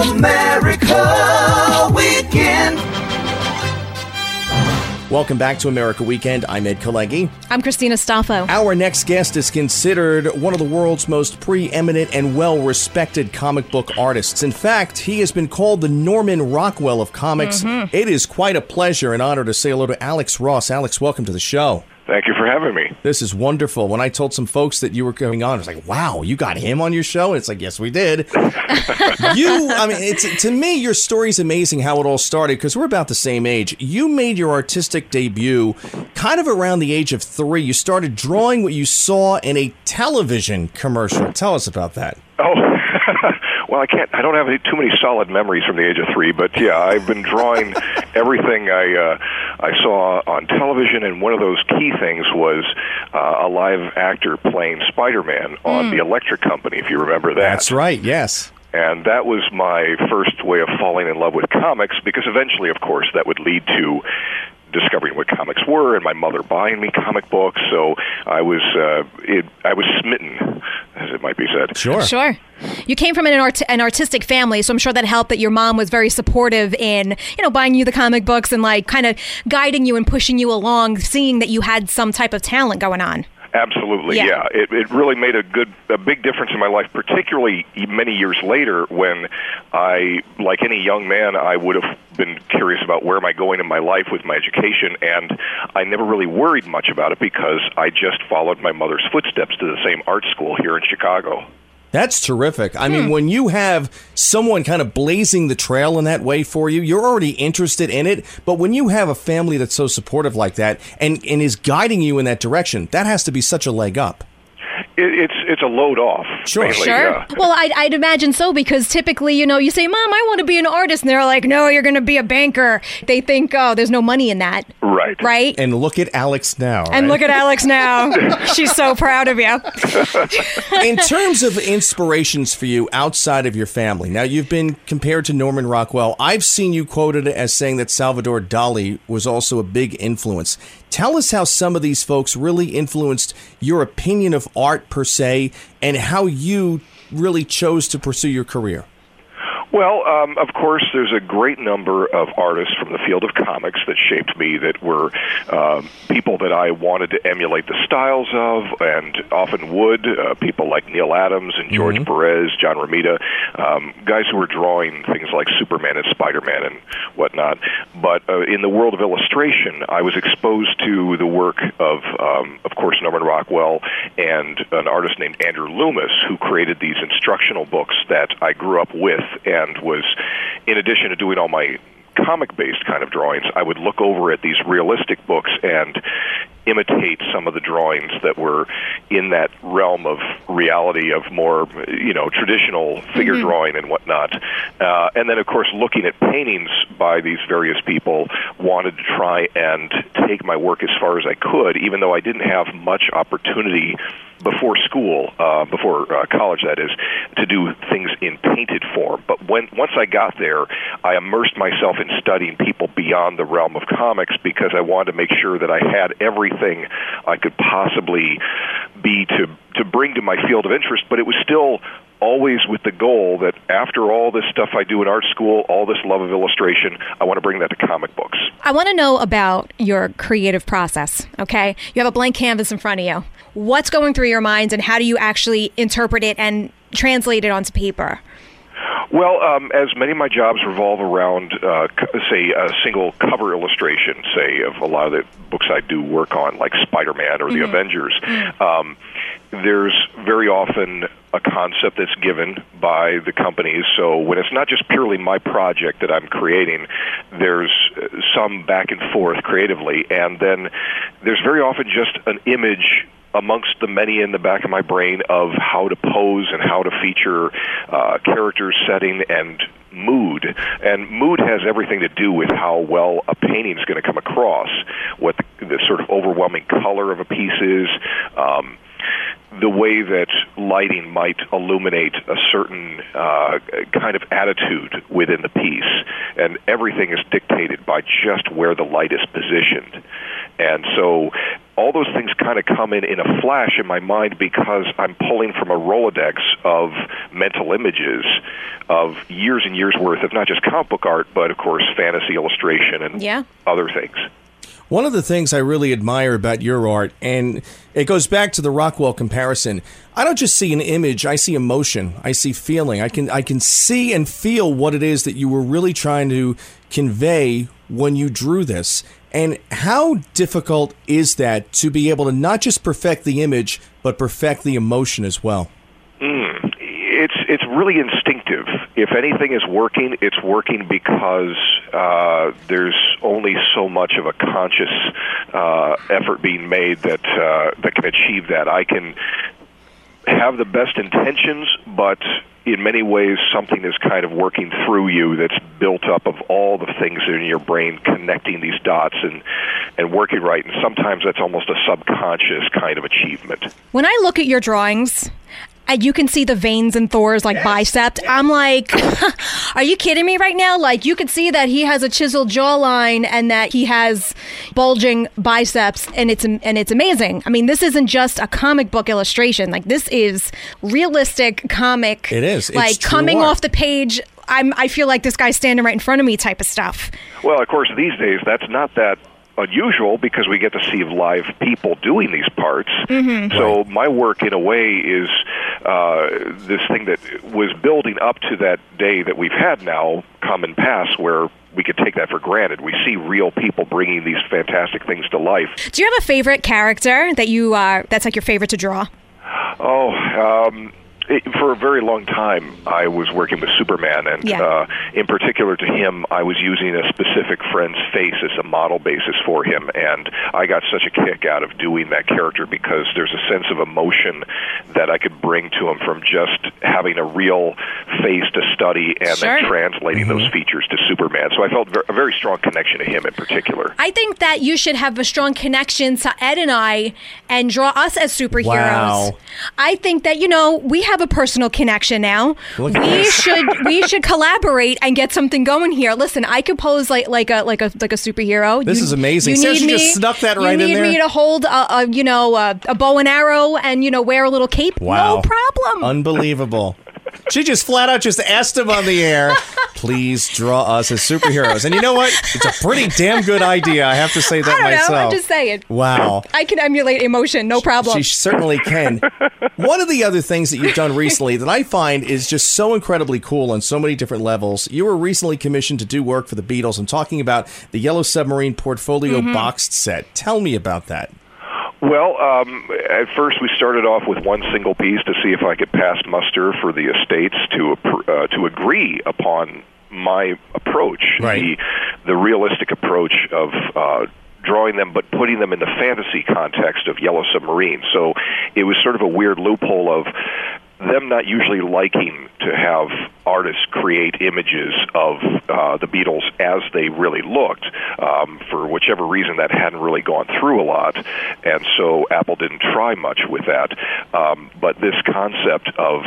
America Weekend. Welcome back to America Weekend. I'm Ed Kalegi. I'm Christina Staffo. Our next guest is considered one of the world's most preeminent and well-respected comic book artists. In fact, he has been called the Norman Rockwell of comics. It is quite a pleasure and honor to say hello to Alex Ross. Alex, welcome to the show. Thank you for having me. This is wonderful. When I told some folks that you were coming on, I was like, wow, you got him on your show? And it's like, yes, we did. To me, your story's amazing how it all started, because we're about the same age. You made your artistic debut kind of around the age of 3. You started drawing what you saw in a television commercial. Tell us about that. Oh, well, I don't have too many solid memories from the age of 3, but yeah, I've been drawing everything I saw on television, and one of those key things was a live actor playing Spider-Man on the Electric Company, if you remember that. That's right, yes. And that was my first way of falling in love with comics, because eventually, of course, that would lead to discovering what comics were, and my mother buying me comic books. So I was smitten, as it might be said. Sure. You came from an artistic family, so I'm sure that helped that your mom was very supportive in, buying you the comic books and like kind of guiding you and pushing you along, seeing that you had some type of talent going on. Absolutely, yeah. It really made a big difference in my life, particularly many years later when I, like any young man, I would have been curious about where am I going in my life with my education, and I never really worried much about it because I just followed my mother's footsteps to the same art school here in Chicago. That's terrific. I mean, when you have someone kind of blazing the trail in that way for you, you're already interested in it. But when you have a family that's so supportive like that and is guiding you in that direction, that has to be such a leg up. It's a load off. Sure. Mainly, Sure. yeah. Well, I'd imagine so, because typically, you say, Mom, I want to be an artist. And they're like, no, you're going to be a banker. They think, oh, there's no money in that. Right. Right? And look at Alex now. And look at Alex now. She's so proud of you. In terms of inspirations for you outside of your family, now you've been compared to Norman Rockwell. I've seen you quoted as saying that Salvador Dali was also a big influence. Tell us how some of these folks really influenced your opinion of art per se, and how you really chose to pursue your career. Well, of course, there's a great number of artists from the field of comics that shaped me, that were people that I wanted to emulate the styles of, and often would. People like Neil Adams and George Perez, John Romita, guys who were drawing things like Superman and Spider-Man and whatnot. But in the world of illustration, I was exposed to the work of course, Norman Rockwell and an artist named Andrew Loomis, who created these instructional books that I grew up with, and was, in addition to doing all my comic-based kind of drawings, I would look over at these realistic books and imitate some of the drawings that were in that realm of reality of more, traditional figure drawing and whatnot. And then, of course, looking at paintings by these various people, wanted to try and take my work as far as I could, even though I didn't have much opportunity before school, before college, that is, to do things in painted form. But once I got there, I immersed myself in studying people beyond the realm of comics, because I wanted to make sure that I had everything I could possibly be to bring to my field of interest. But it was still always with the goal that after all this stuff I do in art school, all this love of illustration, I want to bring that to comic books. I want to know about your creative process, okay? You have a blank canvas in front of you. What's going through your mind, and how do you actually interpret it and translate it onto paper? Well, as many of my jobs revolve around, say, a single cover illustration, say, of a lot of the books I do work on, like Spider-Man or the Avengers, there's very often a concept that's given by the companies. So when it's not just purely my project that I'm creating, there's some back and forth creatively. And then there's very often just an image amongst the many in the back of my brain of how to pose and how to feature characters, setting, and mood. And mood has everything to do with how well a painting is going to come across, what the sort of overwhelming color of a piece is, the way that lighting might illuminate a certain kind of attitude within the piece. And everything is dictated by just where the light is positioned. And so all those things kind of come in a flash in my mind because I'm pulling from a Rolodex of mental images of years and years worth of not just comic book art, but of course fantasy illustration and other things. One of the things I really admire about your art, and it goes back to the Rockwell comparison, I don't just see an image, I see emotion, I see feeling. I can see and feel what it is that you were really trying to convey when you drew this. And how difficult is that to be able to not just perfect the image, but perfect the emotion as well? It's really instinctive. If anything is working, it's working because there's only so much of a conscious effort being made that can achieve that. I can have the best intentions, but in many ways something is kind of working through you that's built up of all the things in your brain connecting these dots and working right. And sometimes that's almost a subconscious kind of achievement. When I look at your drawings, you can see the veins in Thor's bicep. I'm like, are you kidding me right now? Like, you could see that he has a chiseled jawline and that he has bulging biceps, and it's amazing. I mean, this isn't just a comic book illustration. Like, this is realistic comic. It is. Like, coming off the page, I feel like this guy's standing right in front of me type of stuff. Well, of course, these days, that's not that unusual because we get to see live people doing these parts. Mm-hmm. So my work, in a way, is this thing that was building up to that day that we've had now come and pass, where we could take that for granted. We see real people bringing these fantastic things to life. Do you have a favorite character that that's like your favorite to draw? For a very long time, I was working with Superman, and in particular to him, I was using a specific friend's face as a model basis for him, and I got such a kick out of doing that character because there's a sense of emotion that I could bring to him from just having a real face to study and then translating those features to Superman. So I felt a very strong connection to him in particular. I think that you should have a strong connection to Ed and I and draw us as superheroes. Wow. I think that, we have a personal connection now. We should collaborate and get something going here. Listen, I could pose like a superhero. This is amazing. Sarah, you just snuck that right in there. You need me to hold a bow and arrow and wear a little cape? Wow. No problem. Unbelievable. She just flat out just asked him on the air, please draw us as superheroes. And you know what? It's a pretty damn good idea. I have to say that myself. I'm just saying. Wow. I can emulate emotion, no problem. She certainly can. One of the other things that you've done recently that I find is just so incredibly cool on so many different levels. You were recently commissioned to do work for the Beatles. I'm talking about the Yellow Submarine Portfolio boxed set. Tell me about that. Well, at first we started off with one single piece to see if I could pass muster for the estates to agree upon my approach, the realistic approach of drawing them but putting them in the fantasy context of Yellow Submarine. So it was sort of a weird loophole of them not usually liking to have artists create images of the Beatles as they really looked. For whichever reason, that hadn't really gone through a lot, and so Apple didn't try much with that. But this concept of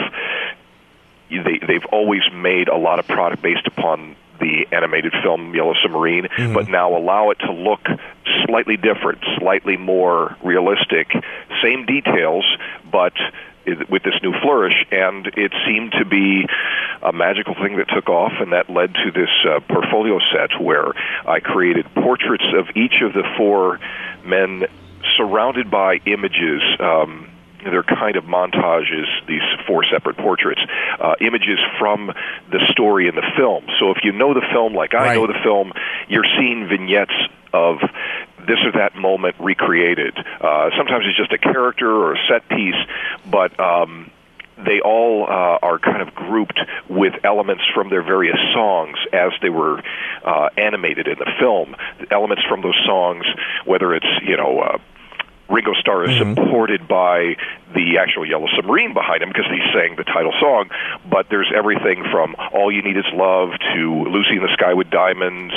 they've always made a lot of product based upon the animated film Yellow Submarine, but now allow it to look slightly different, slightly more realistic, same details, but with this new flourish, and it seemed to be a magical thing that took off, and that led to this portfolio set where I created portraits of each of the four men surrounded by images. They're kind of montages, these four separate portraits, images from the story in the film. So if you know the film like I know the film, you're seeing vignettes of this or that moment recreated. Sometimes it's just a character or a set piece, but they all are kind of grouped with elements from their various songs as they were animated in the film. Elements from those songs, whether it's, Ringo Starr is supported by the actual Yellow Submarine behind him because he sang the title song, but there's everything from All You Need Is Love to Lucy in the Sky with Diamonds,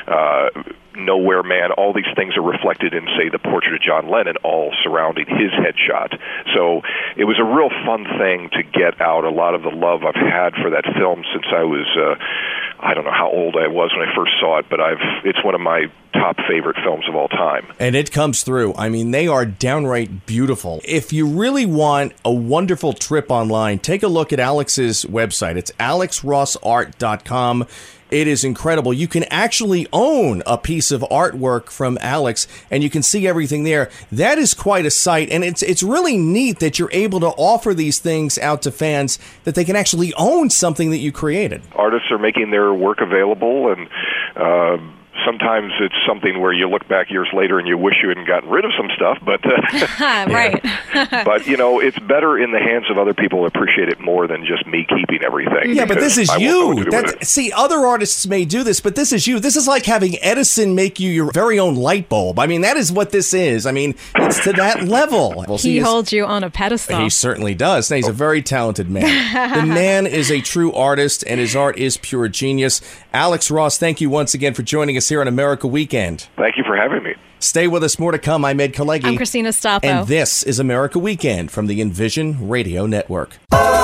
Nowhere Man. All these things are reflected in, say, the portrait of John Lennon, all surrounding his headshot. So it was a real fun thing to get out a lot of the love I've had for that film since I was I don't know how old I was when I first saw it, but it's one of my top favorite films of all time. And it comes through. I mean, they are downright beautiful. If you really want a wonderful trip online, take a look at Alex's website. It's alexrossart.com. It is incredible. You can actually own a piece of artwork from Alex, and you can see everything there. That is quite a sight, and it's really neat that you're able to offer these things out to fans, that they can actually own something that you created. Artists are making their work available, and sometimes it's something where you look back years later and you wish you hadn't gotten rid of some stuff, but right. But it's better in the hands of other people who appreciate it more than just me keeping everything. Yeah, but this is you. See, other artists may do this, but this is you. This is like having Edison make you your very own light bulb. I mean, that is what this is. I mean, it's to that level. Well, he holds you on a pedestal. He certainly does. Now, he's a very talented man. The man is a true artist, and his art is pure genius. Alex Ross, thank you once again for joining us here on America Weekend. Thank you for having me. Stay with us. More to come. I'm Ed Kalegi. I'm Christina Stoppo. And this is America Weekend from the Envision Radio Network.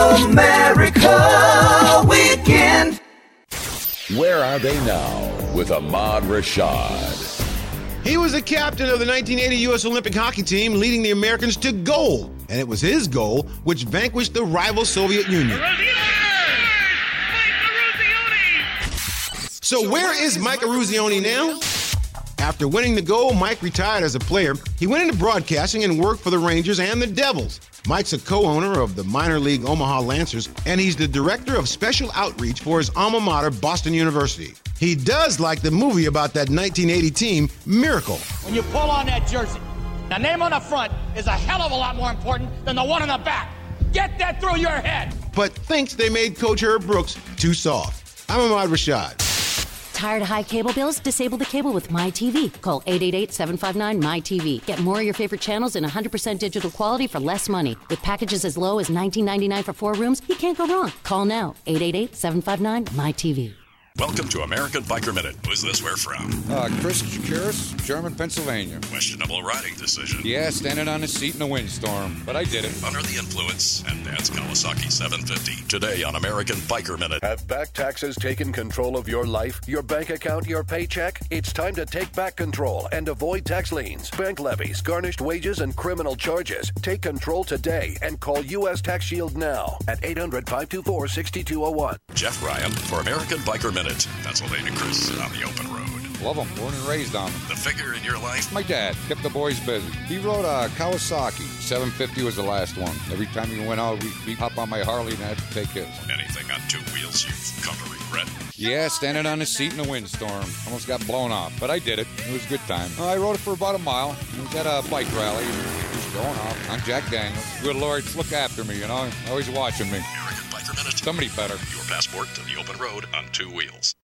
America Weekend. Where are they now with Ahmad Rashad? He was the captain of the 1980 U.S. Olympic hockey team, leading the Americans to gold. And it was his goal which vanquished the rival Soviet Union. So where is Mike Eruzione now? After winning the gold, Mike retired as a player. He went into broadcasting and worked for the Rangers and the Devils. Mike's a co-owner of the minor league Omaha Lancers, and he's the director of special outreach for his alma mater, Boston University. He does like the movie about that 1980 team, Miracle. When you pull on that jersey, the name on the front is a hell of a lot more important than the one on the back. Get that through your head. But thinks they made Coach Herb Brooks too soft. I'm Ahmad Rashad. Tired of high cable bills? Disable the cable with MyTV. Call 888-759-MyTV. Get more of your favorite channels in 100% digital quality for less money. With packages as low as $19.99 for 4 rooms, you can't go wrong. Call now. 888-759-MyTV. Welcome to American Biker Minute. Who's this where from? Chris Jacuris, Sherman, Pennsylvania. Questionable riding decision. Yeah, standing on a seat in a windstorm, but I did it. Under the influence, and Dad's Kawasaki 750. Today on American Biker Minute. Have back taxes taken control of your life, your bank account, your paycheck? It's time to take back control and avoid tax liens, bank levies, garnished wages, and criminal charges. Take control today and call U.S. Tax Shield now at 800-524-6201. Jeff Ryan for American Biker Minute. Pennsylvania Chris on the open road. Love them, born and raised on them. The figure in your life? My dad kept the boys busy. He rode a Kawasaki. 750 was the last one. Every time he went out, we'd hop on my Harley and I had to take his. Anything on 2 wheels you've come to regret? Yeah, standing on a seat in a windstorm. Almost got blown off, but I did it. It was a good time. I rode it for about a mile. It was at a bike rally. Just going off. I'm Jack Daniels. Good Lord, look after me, Always watching me. American Biker Minute. Somebody better. Your passport to the open road on 2 wheels.